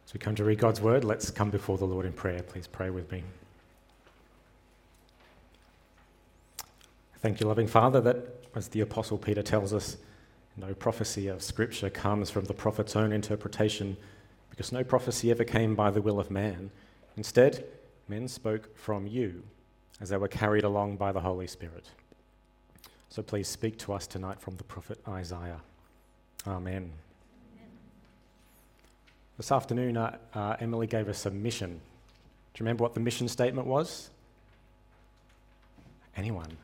As we come to read God's word, let's come before the Lord in prayer. Please pray with me. Thank you, loving Father, that, as the Apostle Peter tells us, no prophecy of Scripture comes from the prophet's own interpretation, because no prophecy ever came by the will of man. Instead, men spoke from you as they were carried along by the Holy Spirit. So please speak to us tonight from the prophet Isaiah. Amen. This afternoon, Emily gave us a mission. Do you remember what the mission statement was? Anyone?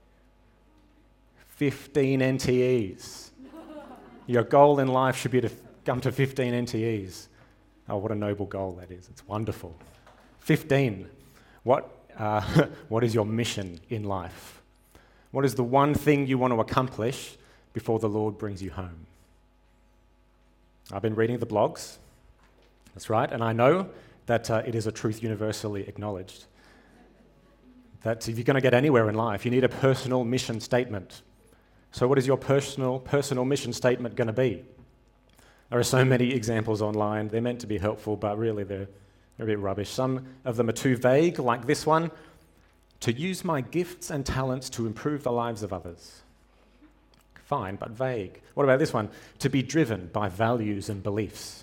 15 NTEs. Your goal in life should be to come to 15 NTEs. Oh, what a noble goal that is. It's wonderful. 15. What is your mission in life? What is the one thing you want to accomplish before the Lord brings you home? I've been reading the blogs. That's right, and I know that it is a truth universally acknowledged. That if you're going to get anywhere in life, you need a personal mission statement. So what is your personal mission statement going to be? There are so many examples online. They're meant to be helpful, but really they're a bit rubbish. Some of them are too vague, like this one: to use my gifts and talents to improve the lives of others. Fine, but vague. What about this one? To be driven by values and beliefs.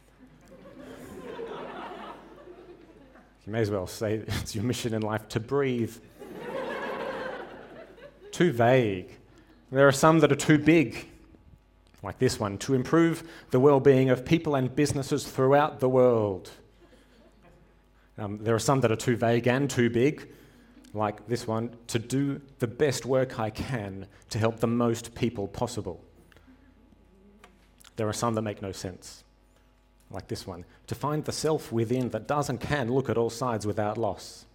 You may as well say it's your mission in life to breathe. Too vague. There are some that are too big, like this one: to improve the well-being of people and businesses throughout the world. There are some that are too vague and too big, like this one: to do the best work I can to help the most people possible. There are some that make no sense, like this one: to find the self within that does and can look at all sides without loss.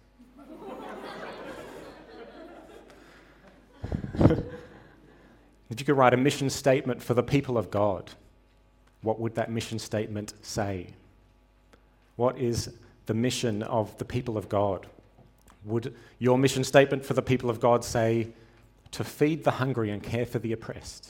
If you could write a mission statement for the people of God, what would that mission statement say? What is the mission of the people of God? Would your mission statement for the people of God say, to feed the hungry and care for the oppressed?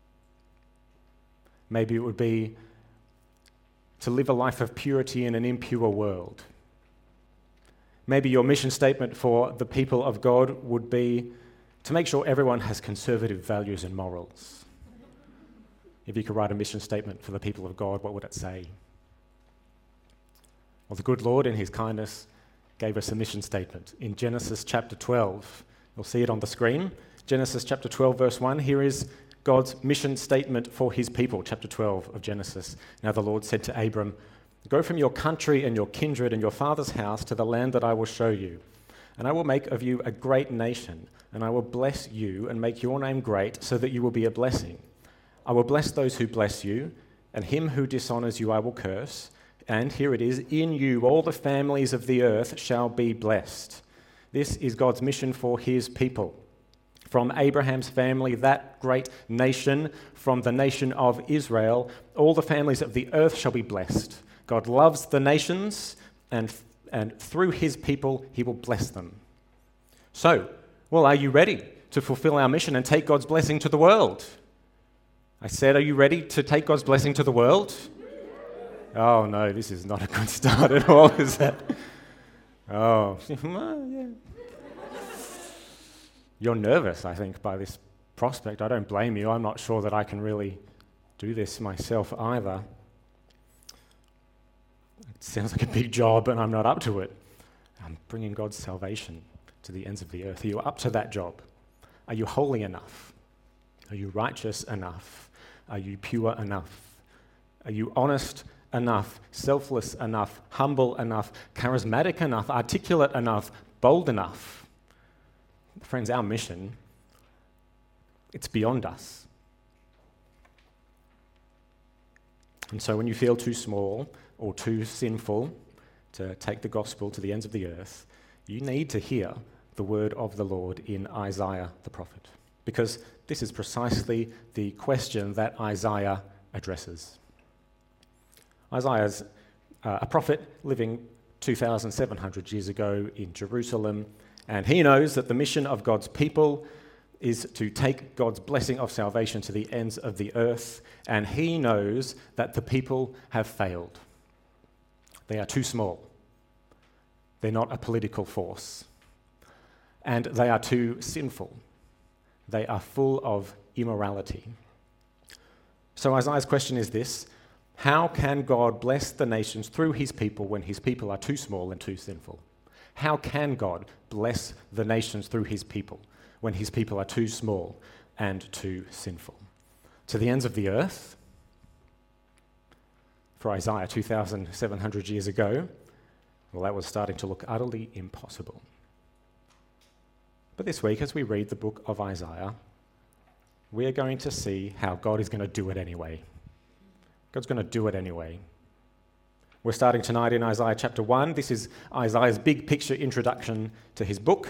Maybe it would be to live a life of purity in an impure world. Maybe your mission statement for the people of God would be to make sure everyone has conservative values and morals. If you could write a mission statement for the people of God, what would it say? Well, the good Lord, in his kindness, gave us a mission statement. In Genesis chapter 12, you'll see it on the screen. Genesis chapter 12, verse 1, here is God's mission statement for his people, chapter 12 of Genesis. Now the Lord said to Abram, "Go from your country and your kindred and your father's house to the land that I will show you. And I will make of you a great nation, and I will bless you and make your name great so that you will be a blessing. I will bless those who bless you, and him who dishonors you I will curse. And here it is, in you all the families of the earth shall be blessed." This is God's mission for his people. From Abraham's family, that great nation, from the nation of Israel, all the families of the earth shall be blessed. God loves the nations, and through his people, he will bless them. So, well, are you ready to fulfill our mission and take God's blessing to the world? I said, are you ready to take God's blessing to the world? Oh, no, this is not a good start at all, is that? Oh, yeah. You're nervous, I think, by this prospect. I don't blame you. I'm not sure that I can really do this myself either. It sounds like a big job, and I'm not up to it. I'm bringing God's salvation to the ends of the earth. Are you up to that job? Are you holy enough? Are you righteous enough? Are you pure enough? Are you honest enough, selfless enough, humble enough, charismatic enough, articulate enough, bold enough? Friends, our mission, it's beyond us. And so when you feel too small or too sinful to take the gospel to the ends of the earth, you need to hear the word of the Lord in Isaiah the prophet, because this is precisely the question that Isaiah addresses. Isaiah's a prophet living 2,700 years ago in Jerusalem, and he knows that the mission of God's people is to take God's blessing of salvation to the ends of the earth, and he knows that the people have failed. They are too small. They're not a political force. And they are too sinful. They are full of immorality. So Isaiah's question is this: how can God bless the nations through his people when his people are too small and too sinful? How can God bless the nations through his people when his people are too small and too sinful? To the ends of the earth, for Isaiah 2,700 years ago, well, that was starting to look utterly impossible. But this week, as we read the book of Isaiah, we are going to see how God is going to do it anyway. God's going to do it anyway. We're starting tonight in Isaiah chapter 1. This is Isaiah's big picture introduction to his book.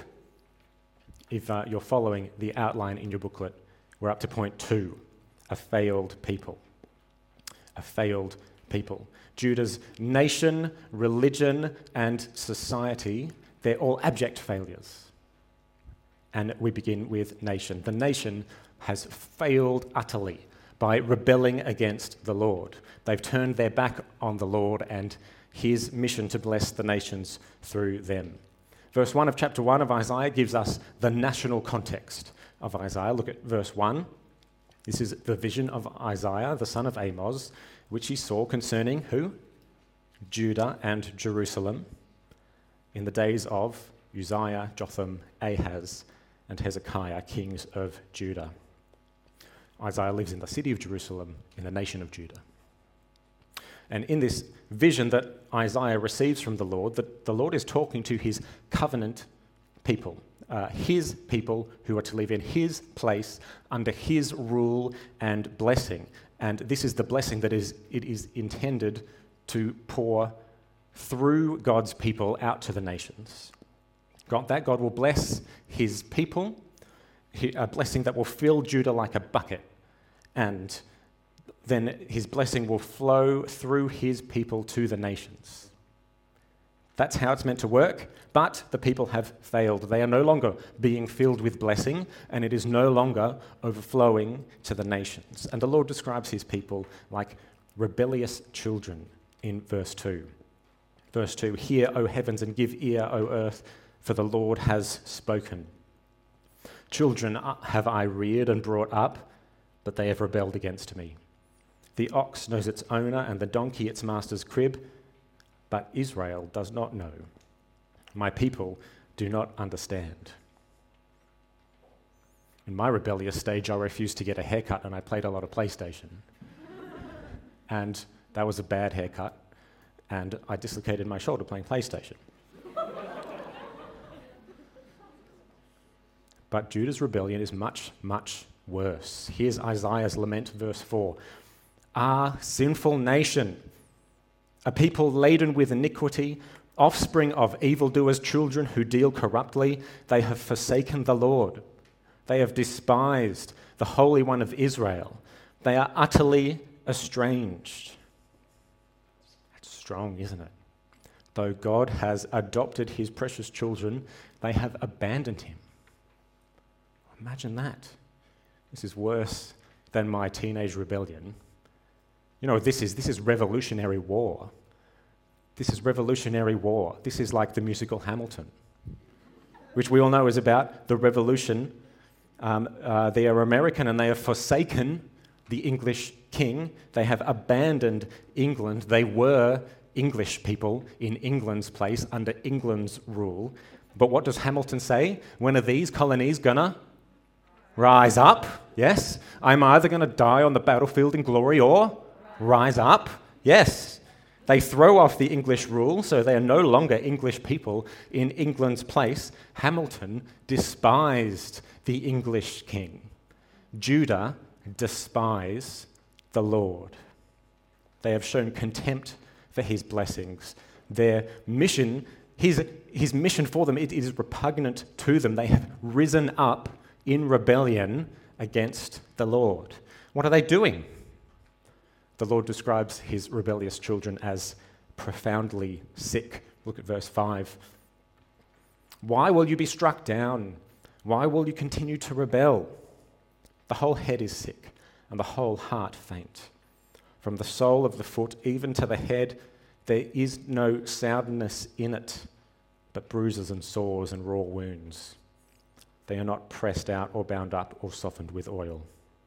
If you're following the outline in your booklet, we're up to point 2, a failed people. A failed people. Judah's nation, religion, and society, they're all abject failures. And we begin with nation. The nation has failed utterly by rebelling against the Lord. They've turned their back on the Lord and his mission to bless the nations through them. Verse 1 of chapter 1 of Isaiah gives us the national context of Isaiah. Look at verse 1. This is the vision of Isaiah, the son of Amos, which he saw concerning who? Judah and Jerusalem in the days of Uzziah, Jotham, Ahaz, and Hezekiah, kings of Judah. Isaiah lives in the city of Jerusalem, in the nation of Judah. And in this vision that Isaiah receives from the Lord is talking to his covenant people, his people who are to live in his place under his rule and blessing. And this is the blessing that it is intended to pour through God's people out to the nations. God will bless his people, a blessing that will fill Judah like a bucket, and then his blessing will flow through his people to the nations. That's how it's meant to work, but the people have failed. They are no longer being filled with blessing, and it is no longer overflowing to the nations. And the Lord describes his people like rebellious children in verse 2. Verse 2, "Hear, O heavens, and give ear, O earth, for the Lord has spoken. Children have I reared and brought up, but they have rebelled against me. The ox knows its owner, and the donkey its master's crib, but Israel does not know. My people do not understand." In my rebellious stage, I refused to get a haircut, and I played a lot of PlayStation. And that was a bad haircut, and I dislocated my shoulder playing PlayStation. But Judah's rebellion is much, much worse. Here's Isaiah's lament, verse 4. "Ah, sinful nation, a people laden with iniquity, offspring of evildoers, children who deal corruptly, they have forsaken the Lord. They have despised the Holy One of Israel. They are utterly estranged." That's strong, isn't it? Though God has adopted his precious children, they have abandoned him. Imagine that. This is worse than my teenage rebellion. You know, this is revolutionary war. This is revolutionary war. This is like the musical Hamilton, which we all know is about the revolution. They are American and they have forsaken the English king. They have abandoned England. They were English people in England's place under England's rule. But what does Hamilton say? When are these colonies gonna rise up? Yes. I'm either going to die on the battlefield in glory or rise up. Yes. They throw off the English rule, so they are no longer English people in England's place. Hamilton despised the English king. Judah despise the Lord. They have shown contempt for his blessings. Their mission, his mission for them, it is repugnant to them. They have risen up in rebellion against the Lord. What are they doing? The Lord describes his rebellious children as profoundly sick. Look at verse 5. "Why will you be struck down? Why will you continue to rebel? The whole head is sick, and the whole heart faint. From the sole of the foot even to the head, There is no soundness in it, but bruises and sores and raw wounds. They are not pressed out or bound up or softened with oil.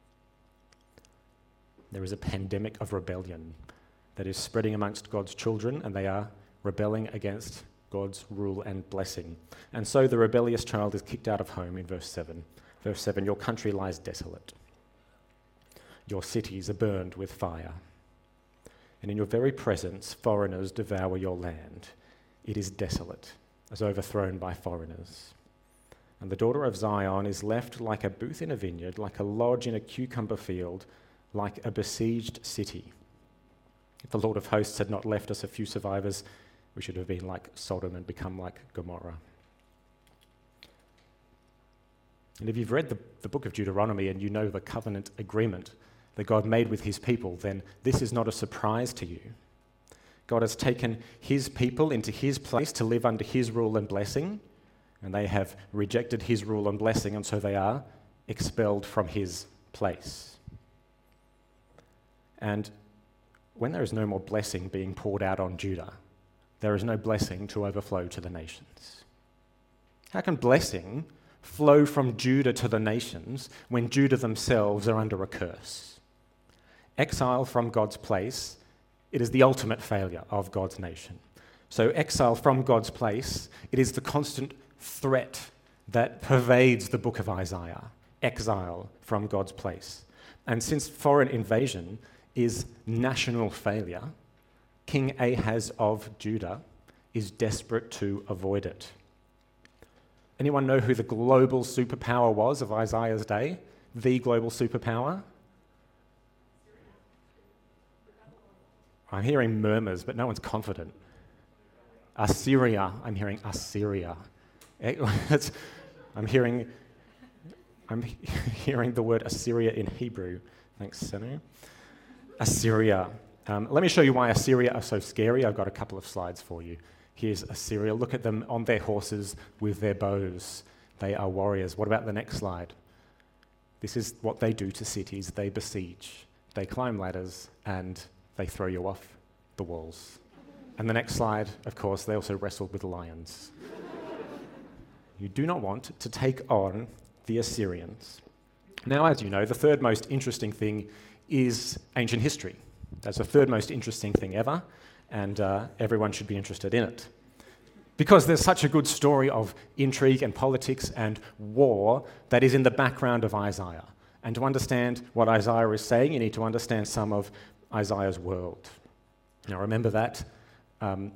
There is a pandemic of rebellion that is spreading amongst God's children, and they are rebelling against God's rule and blessing. And so the rebellious child is kicked out of home in verse 7. Verse 7, your country lies desolate. Your cities are burned with fire. And in your very presence, foreigners devour your land. It is desolate, as overthrown by foreigners. And the daughter of Zion is left like a booth in a vineyard, like a lodge in a cucumber field, like a besieged city. If the Lord of hosts had not left us a few survivors, we should have been like Sodom and become like Gomorrah. And if you've read the book of Deuteronomy and you know the covenant agreement that God made with his people, then this is not a surprise to you. God has taken his people into his place to live under his rule and blessing, and they have rejected his rule and blessing, and so they are expelled from his place. And when there is no more blessing being poured out on Judah, there is no blessing to overflow to the nations. How can blessing flow from Judah to the nations when Judah themselves are under a curse? Exile from God's place, it is the ultimate failure of God's nation. So exile from God's place, it is the constant threat that pervades the book of Isaiah. Exile from God's place. And since foreign invasion is national failure, King Ahaz of Judah is desperate to avoid it. Anyone know who the global superpower was of Isaiah's day? The global superpower? I'm hearing murmurs, but no one's confident. Assyria. I'm hearing Assyria. I'm hearing the word Assyria in Hebrew. Thanks, Senu. Assyria. Let me show you why Assyria are so scary. I've got a couple of slides for you. Here's Assyria. Look at them on their horses with their bows. They are warriors. What about the next slide? This is what they do to cities. They besiege. They climb ladders and they throw you off the walls. And the next slide, of course, they also wrestle with lions. You do not want to take on the Assyrians. Now, as you know, the third most interesting thing is ancient history. That's the third most interesting thing ever, and everyone should be interested in it. Because there's such a good story of intrigue and politics and war that is in the background of Isaiah. And to understand what Isaiah is saying, you need to understand some of Isaiah's world. Now remember that when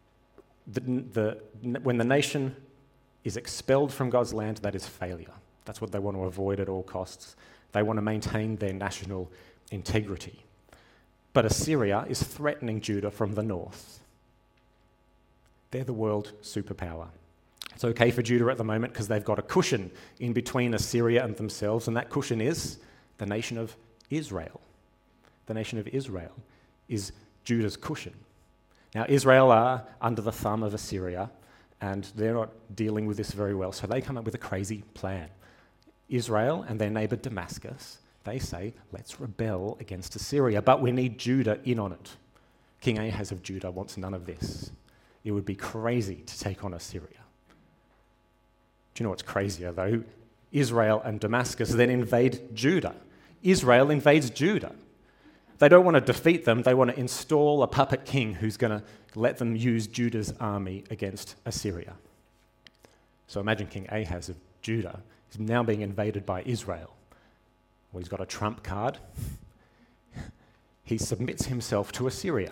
the nation is expelled from God's land, that is failure. That's what they want to avoid at all costs. They want to maintain their national integrity. But Assyria is threatening Judah from the north. They're the world superpower. It's okay for Judah at the moment because they've got a cushion in between Assyria and themselves, and that cushion is the nation of Israel. The nation of Israel is Judah's cushion. Now, Israel are under the thumb of Assyria, and they're not dealing with this very well, so they come up with a crazy plan. Israel and their neighbor Damascus, they say, let's rebel against Assyria, but we need Judah in on it. King Ahaz of Judah wants none of this. It would be crazy to take on Assyria. Do you know what's crazier, though? Israel and Damascus then invade Judah. Israel invades Judah. They don't want to defeat them. They want to install a puppet king who's going to let them use Judah's army against Assyria. So imagine King Ahaz of Judah is now being invaded by Israel. Well, he's got a trump card. He submits himself to Assyria.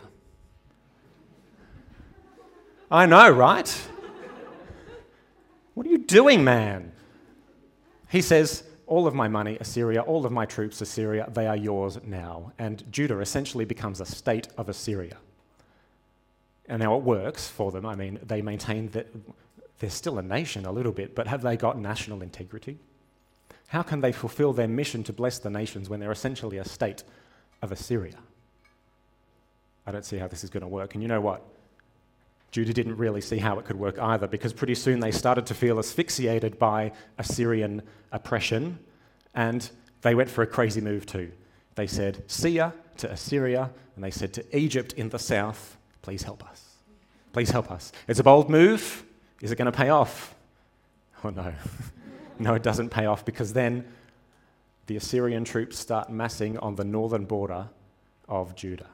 I know, right? What are you doing, man? He says, all of my money, Assyria, all of my troops, Assyria, they are yours now. And Judah essentially becomes a state of Assyria. And now it works for them. I mean, they maintain that they're still a nation a little bit, but have they got national integrity? How can they fulfill their mission to bless the nations when they're essentially a state of Assyria? I don't see how this is going to work. And you know what? Judah didn't really see how it could work either, because pretty soon they started to feel asphyxiated by Assyrian oppression, and they went for a crazy move too. They said, see ya to Assyria, and they said to Egypt in the south, Please help us. Please help us. It's a bold move. Is it going to pay off? Oh no. No, it doesn't pay off, because then the Assyrian troops start massing on the northern border of Judah.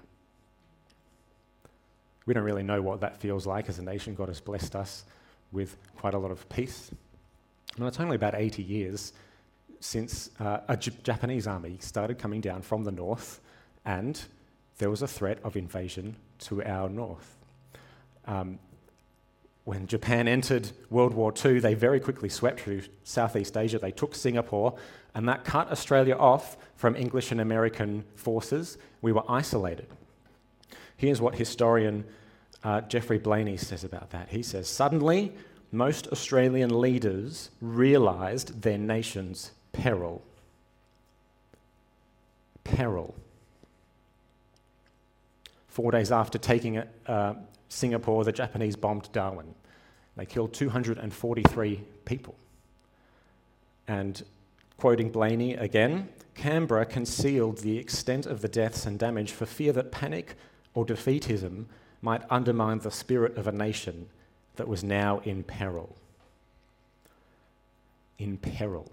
We don't really know what that feels like as a nation. God has blessed us with quite a lot of peace. And it's only about 80 years since a Japanese army started coming down from the north, and there was a threat of invasion to our north. When Japan entered World War II, they very quickly swept through Southeast Asia. They took Singapore, and that cut Australia off from English and American forces. We were isolated. Here's what historian Geoffrey Blainey says about that. He says, "Suddenly, most Australian leaders realised their nation's peril." Peril. 4 days after taking Singapore, the Japanese bombed Darwin. They killed 243 people. And quoting Blainey again, "Canberra concealed the extent of the deaths and damage for fear that panic or defeatism might undermine the spirit of a nation that was now in peril." In peril.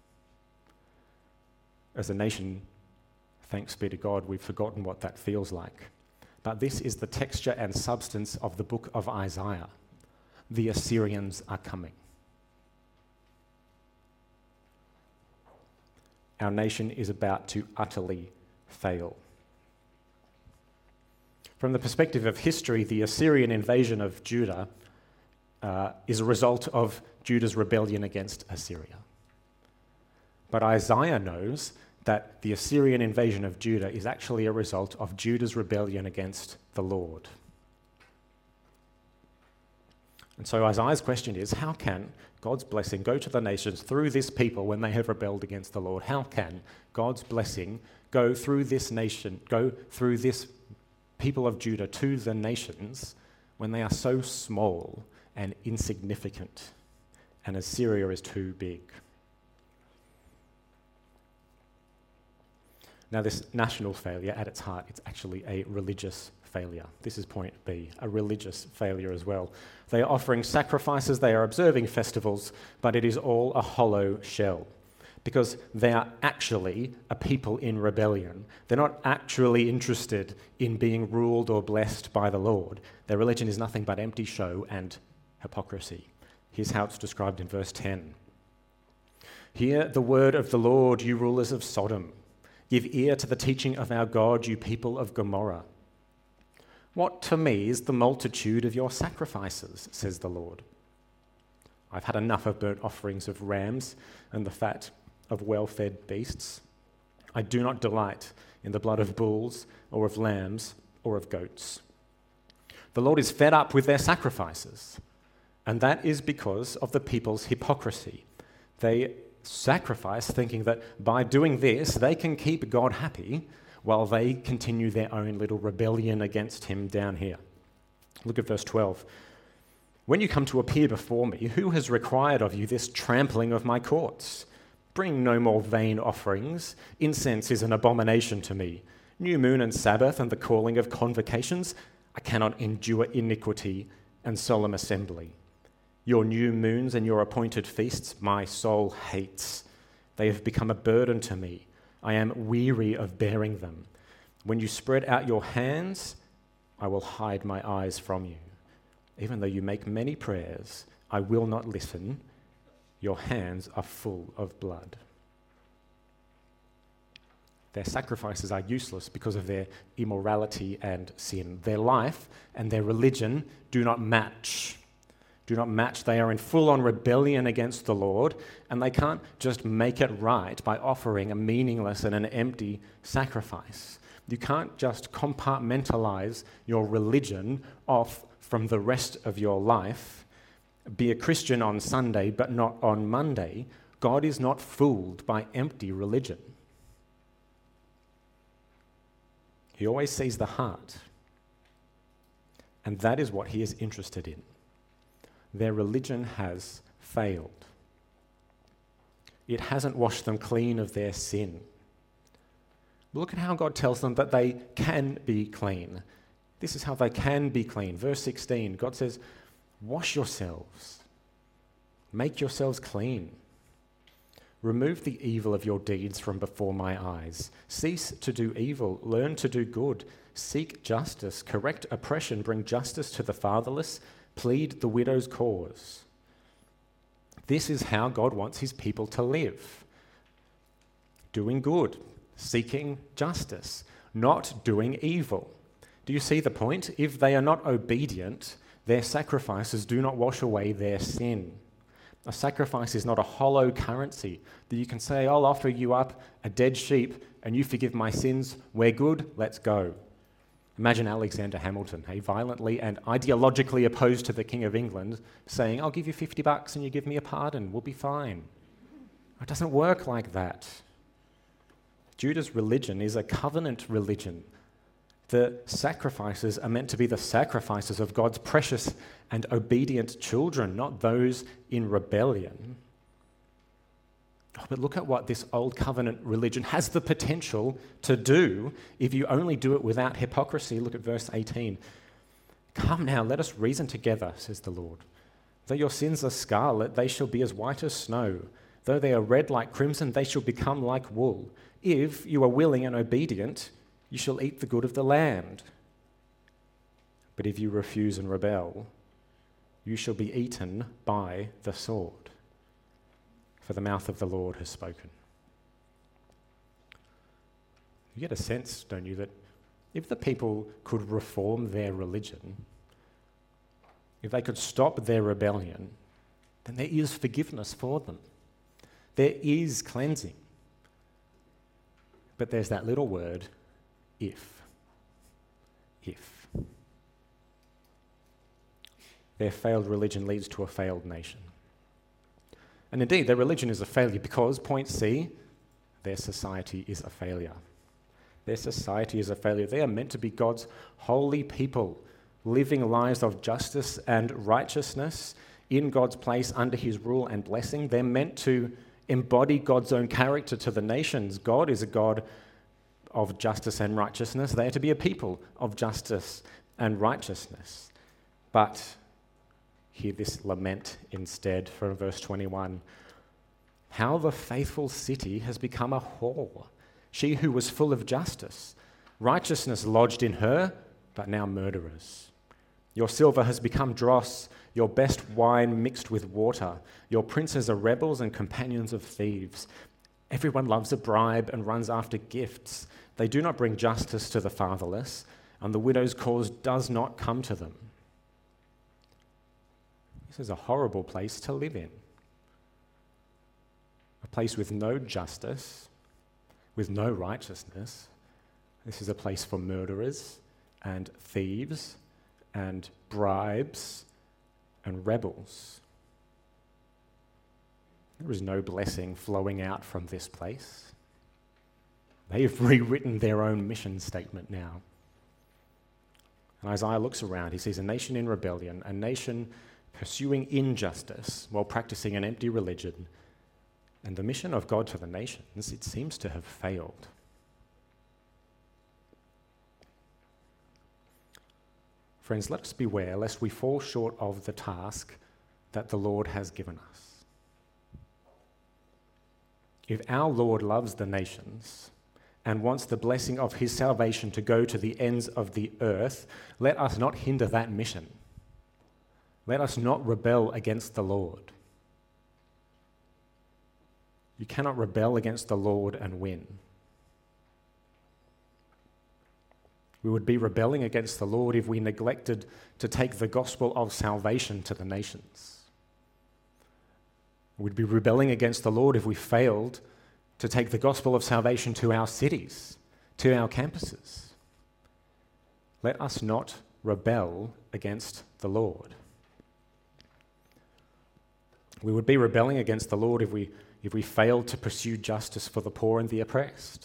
As a nation, thanks be to God, we've forgotten what that feels like. But this is the texture and substance of the book of Isaiah. The Assyrians are coming. Our nation is about to utterly fail. From the perspective of history, the Assyrian invasion of Judah is a result of Judah's rebellion against Assyria. But Isaiah knows that the Assyrian invasion of Judah is actually a result of Judah's rebellion against the Lord. And so Isaiah's question is, how can God's blessing go to the nations through this people when they have rebelled against the Lord? How can God's blessing go through this nation, go through this people of Judah to the nations when they are so small and insignificant, and Assyria is too big? Now, this national failure, at its heart, it's actually a religious failure. This is point B, a religious failure as well. They are offering sacrifices, they are observing festivals, but it is all a hollow shell, because they are actually a people in rebellion. They're not actually interested in being ruled or blessed by the Lord. Their religion is nothing but empty show and hypocrisy. Here's how it's described in verse 10. "Hear the word of the Lord, you rulers of Sodom. Give ear to the teaching of our God, you people of Gomorrah. What to me is the multitude of your sacrifices, says the Lord. I've had enough of burnt offerings of rams and the fat of well-fed beasts. I do not delight in the blood of bulls or of lambs or of goats. The Lord is fed up with their sacrifices, and that is because of the people's hypocrisy. They sacrifice thinking that by doing this they can keep God happy while they continue their own little rebellion against him down here." Look at verse 12. "When you come to appear before me, who has required of you this trampling of my courts? Bring no more vain offerings. Incense is an abomination to me. New moon and Sabbath and the calling of convocations. I cannot endure iniquity and solemn assembly. Your new moons and your appointed feasts my soul hates. They have become a burden to me. I am weary of bearing them. When you spread out your hands, I will hide my eyes from you. Even though you make many prayers, I will not listen. Your hands are full of blood." Their sacrifices are useless because of their immorality and sin. Their life and their religion do not match. They are in full-on rebellion against the Lord, and they can't just make it right by offering a meaningless and an empty sacrifice. You can't just compartmentalize your religion off from the rest of your life, be a Christian on Sunday but not on Monday. God is not fooled by empty religion. He always sees the heart, and that is what he is interested in. Their religion has failed. It hasn't washed them clean of their sin. Look at how God tells them that they can be clean. This is how they can be clean. Verse 16, God says, wash yourselves, make yourselves clean. Remove the evil of your deeds from before my eyes. Cease to do evil, learn to do good. Seek justice, correct oppression, bring justice to the fatherless, plead the widow's cause. This is how God wants his people to live. Doing good, seeking justice, not doing evil. Do you see the point? If they are not obedient, their sacrifices do not wash away their sin. A sacrifice is not a hollow currency that you can say, I'll offer you up a dead sheep and you forgive my sins. We're good, let's go. Imagine Alexander Hamilton, violently and ideologically opposed to the King of England, saying, I'll give you $50 and you give me a pardon, we'll be fine. It doesn't work like that. Judah's religion is a covenant religion. The sacrifices are meant to be the sacrifices of God's precious and obedient children, not those in rebellion. Oh, but look at what this old covenant religion has the potential to do if you only do it without hypocrisy. Look at verse 18. Come now, let us reason together, says the Lord. Though your sins are scarlet, they shall be as white as snow. Though they are red like crimson, they shall become like wool. If you are willing and obedient, you shall eat the good of the land. But if you refuse and rebel, you shall be eaten by the sword. For the mouth of the Lord has spoken. You get a sense, don't you, that if the people could reform their religion, if they could stop their rebellion, then there is forgiveness for them. There is cleansing. But there's that little word, if. If. Their failed religion leads to a failed nation. And indeed, their religion is a failure because, point C, their society is a failure. Their society is a failure. They are meant to be God's holy people, living lives of justice and righteousness in God's place under his rule and blessing. They're meant to embody God's own character to the nations. God is a God of justice and righteousness. They are to be a people of justice and righteousness. But hear this lament instead from verse 21. How the faithful city has become a whore, she who was full of justice. Righteousness lodged in her, but now murderers. Your silver has become dross, your best wine mixed with water. Your princes are rebels and companions of thieves. Everyone loves a bribe and runs after gifts. They do not bring justice to the fatherless, and the widow's cause does not come to them. This is a horrible place to live in. A place with no justice, with no righteousness. This is a place for murderers and thieves and bribes and rebels. There is no blessing flowing out from this place. They've rewritten their own mission statement now. And Isaiah looks around, he sees a nation in rebellion, a nation pursuing injustice while practicing an empty religion. And the mission of God to the nations, it seems to have failed. Friends, let us beware lest we fall short of the task that the Lord has given us. If our Lord loves the nations and wants the blessing of his salvation to go to the ends of the earth, let us not hinder that mission. Let us not rebel against the Lord. You cannot rebel against the Lord and win. We would be rebelling against the Lord if we neglected to take the gospel of salvation to the nations. We'd be rebelling against the Lord if we failed to take the gospel of salvation to our cities, to our campuses. Let us not rebel against the Lord. We would be rebelling against the Lord if we failed to pursue justice for the poor and the oppressed.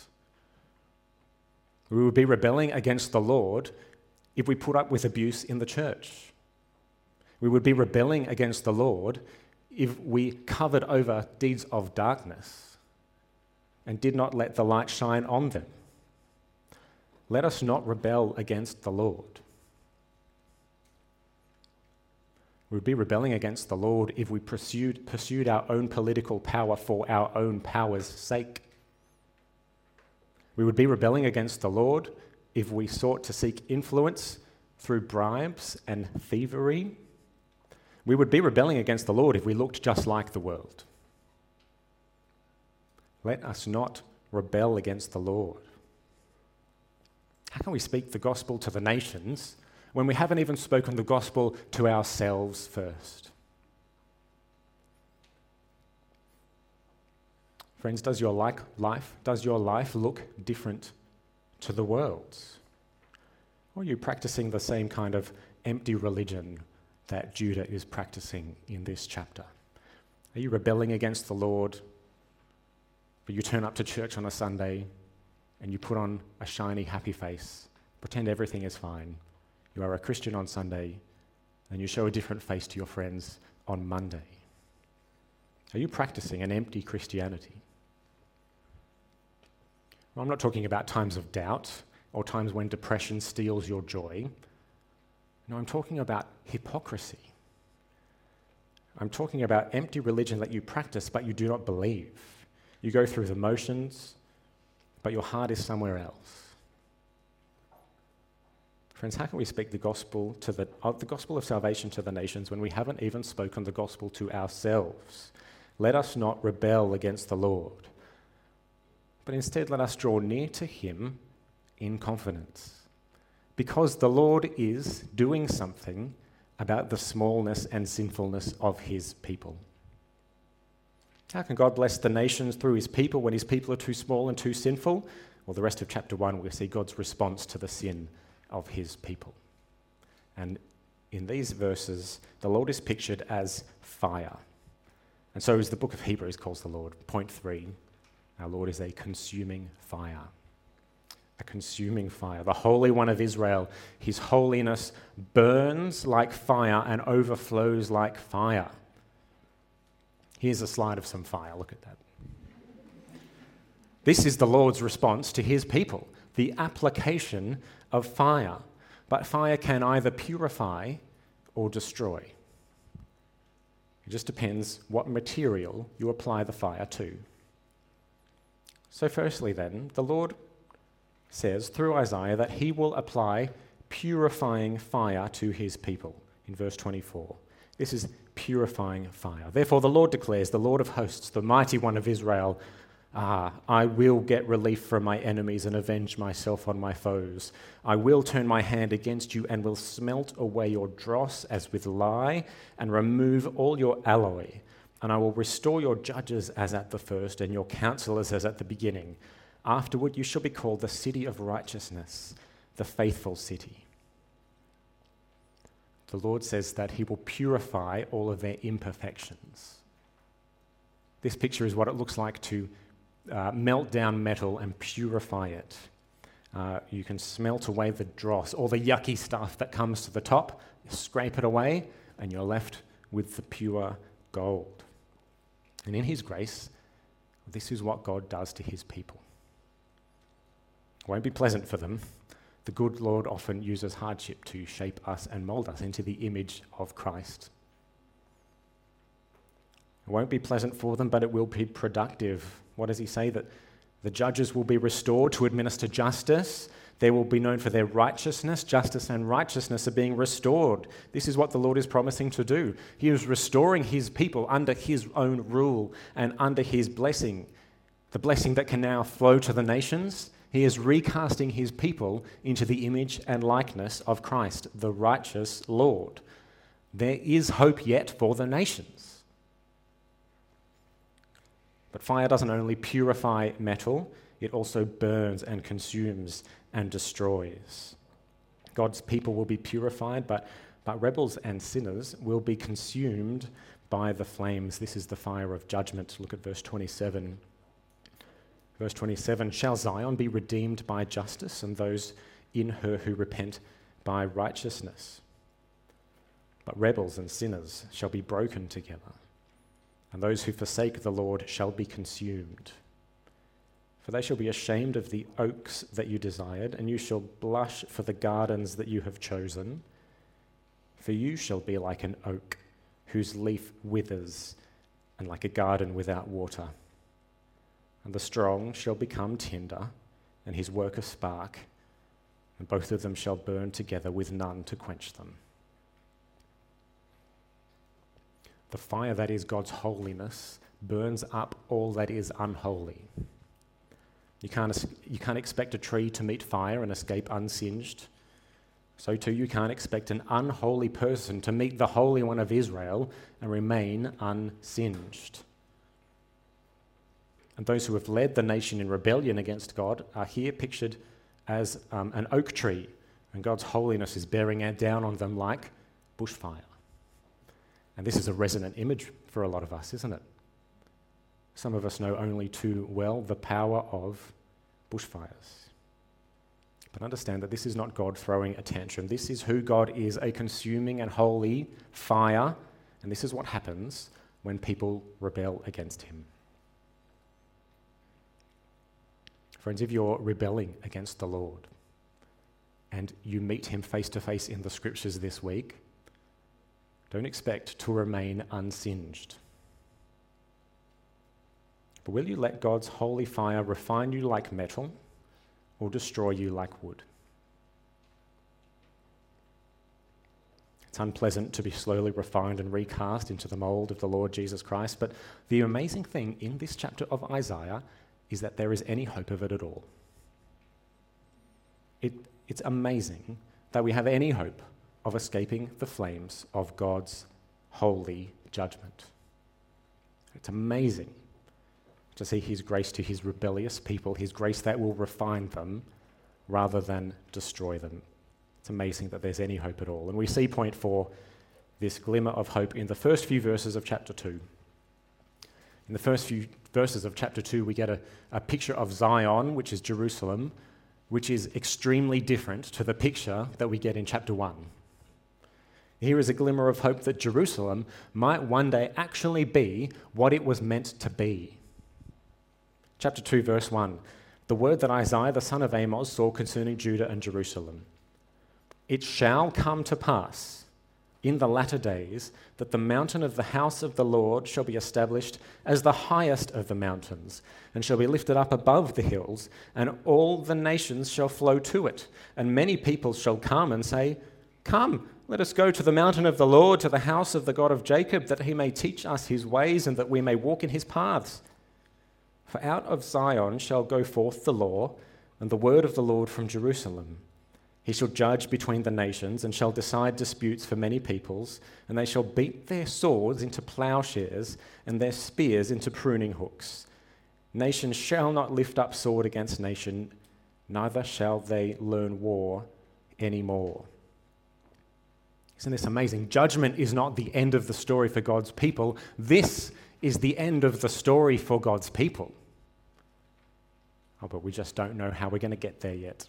We would be rebelling against the Lord if we put up with abuse in the church. We would be rebelling against the Lord if we covered over deeds of darkness and did not let the light shine on them. Let us not rebel against the Lord. We would be rebelling against the Lord if we pursued our own political power for our own power's sake. We would be rebelling against the Lord if we sought to seek influence through bribes and thievery. We would be rebelling against the Lord if we looked just like the world. Let us not rebel against the Lord. How can we speak the gospel to the nations when we haven't even spoken the gospel to ourselves first? Friends, does your life look different to the world's? Or are you practicing the same kind of empty religion that Judah is practicing in this chapter? Are you rebelling against the Lord, but you turn up to church on a Sunday and you put on a shiny, happy face, pretend everything is fine? You are a Christian on Sunday and you show a different face to your friends on Monday. Are you practicing an empty Christianity? Well, I'm not talking about times of doubt or times when depression steals your joy. No, I'm talking about hypocrisy. I'm talking about empty religion that you practice but you do not believe. You go through the motions, but your heart is somewhere else. Friends, how can we speak the gospel the gospel of salvation to the nations when we haven't even spoken the gospel to ourselves? Let us not rebel against the Lord, but instead let us draw near to him in confidence, because the Lord is doing something about the smallness and sinfulness of his people. How can God bless the nations through his people when his people are too small and too sinful? Well, the rest of chapter 1, we'll see God's response to the sin of his people. And in these verses, the Lord is pictured as fire. And so as the book of Hebrews calls the Lord. Point 3, our Lord is a consuming fire. A consuming fire. The Holy One of Israel, his holiness burns like fire and overflows like fire. Here's a slide of some fire. Look at that. This is the Lord's response to his people, the application of fire. But fire can either purify or destroy. It just depends what material you apply the fire to. So firstly then, the Lord says through Isaiah that he will apply purifying fire to his people in verse 24. This is purifying fire. Therefore the Lord declares, the Lord of hosts, the mighty one of Israel, I will get relief from my enemies and avenge myself on my foes. I will turn my hand against you and will smelt away your dross as with lye and remove all your alloy. And I will restore your judges as at the first and your counselors as at the beginning. Afterward you shall be called the city of righteousness, the faithful city. The Lord says that he will purify all of their imperfections. This picture is what it looks like to melt down metal and purify it. You can smelt away the dross, all the yucky stuff that comes to the top, you scrape it away, and you're left with the pure gold. And in his grace, this is what God does to his people. It won't be pleasant for them. The good Lord often uses hardship to shape us and mold us into the image of Christ. It won't be pleasant for them, but it will be productive. What does he say? That the judges will be restored to administer justice. They will be known for their righteousness. Justice and righteousness are being restored. This is what the Lord is promising to do. He is restoring his people under his own rule and under his blessing, the blessing that can now flow to the nations. He is recasting his people into the image and likeness of Christ, the righteous Lord. There is hope yet for the nations. But fire doesn't only purify metal, it also burns and consumes and destroys. God's people will be purified, but rebels and sinners will be consumed by the flames. This is the fire of judgment. Look at verse 27. Verse 27, shall Zion be redeemed by justice, and those in her who repent by righteousness? But rebels and sinners shall be broken together, and those who forsake the Lord shall be consumed. For they shall be ashamed of the oaks that you desired, and you shall blush for the gardens that you have chosen. For you shall be like an oak whose leaf withers, and like a garden without water. And the strong shall become tinder, and his work a spark, and both of them shall burn together with none to quench them. The fire that is God's holiness burns up all that is unholy. You can't expect a tree to meet fire and escape unsinged. So too, you can't expect an unholy person to meet the Holy One of Israel and remain unsinged. And those who have led the nation in rebellion against God are here pictured as an oak tree, and God's holiness is bearing down on them like bushfire. And this is a resonant image for a lot of us, isn't it? Some of us know only too well the power of bushfires. But understand that this is not God throwing a tantrum. This is who God is, a consuming and holy fire. And this is what happens when people rebel against him. Friends, if you're rebelling against the Lord and you meet him face to face in the scriptures this week, don't expect to remain unsinged. But will you let God's holy fire refine you like metal or destroy you like wood? It's unpleasant to be slowly refined and recast into the mold of the Lord Jesus Christ, but the amazing thing in this chapter of Isaiah is that there is any hope of it at all. It's amazing that we have any hope of escaping the flames of God's holy judgment. It's amazing to see his grace to his rebellious people, his grace that will refine them rather than destroy them. It's amazing that there's any hope at all. And we see point 4, this glimmer of hope in the first few verses of chapter 2. In the first few verses of chapter 2, we get a picture of Zion, which is Jerusalem, which is extremely different to the picture that we get in chapter 1. Here is a glimmer of hope that Jerusalem might one day actually be what it was meant to be. Chapter 2, verse 1, the word that Isaiah the son of Amos saw concerning Judah and Jerusalem. It shall come to pass in the latter days that the mountain of the house of the Lord shall be established as the highest of the mountains, and shall be lifted up above the hills, and all the nations shall flow to it. And many people shall come and say, Come, let us go to the mountain of the Lord, to the house of the God of Jacob, that he may teach us his ways, and that we may walk in his paths. For out of Zion shall go forth the law, and the word of the Lord from Jerusalem. He shall judge between the nations, and shall decide disputes for many peoples, and they shall beat their swords into plowshares, and their spears into pruning hooks. Nation shall not lift up sword against nation, neither shall they learn war anymore. Isn't this amazing? Judgment is not the end of the story for God's people. This is the end of the story for God's people. Oh, but we just don't know how we're going to get there yet.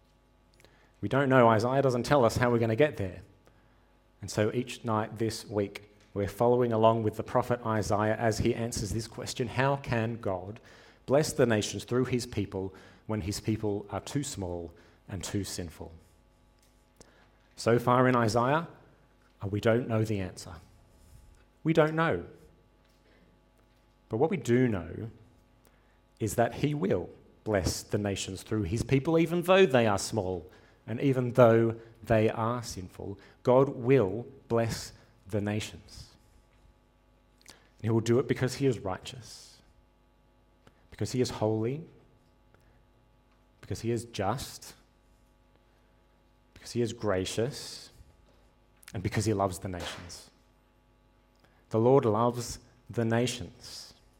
We don't know. Isaiah doesn't tell us how we're going to get there. And so each night this week, we're following along with the prophet Isaiah as he answers this question: how can God bless the nations through his people when his people are too small and too sinful? So far in Isaiah, we don't know the answer. We don't know. But what we do know is that he will bless the nations through his people, even though they are small and even though they are sinful. God will bless the nations. He will do it because he is righteous, because he is holy, because he is just, because he is gracious, and because he loves the nations. The Lord loves the nations.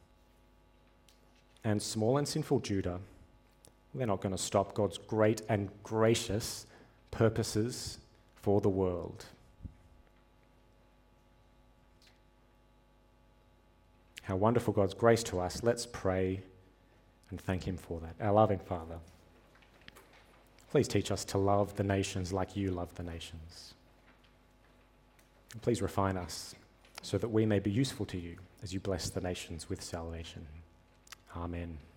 And small and sinful Judah, they're not going to stop God's great and gracious purposes for the world. How wonderful God's grace to us. Let's pray and thank him for that. Our loving Father, please teach us to love the nations like you love the nations. And please refine us so that we may be useful to you as you bless the nations with salvation. Amen.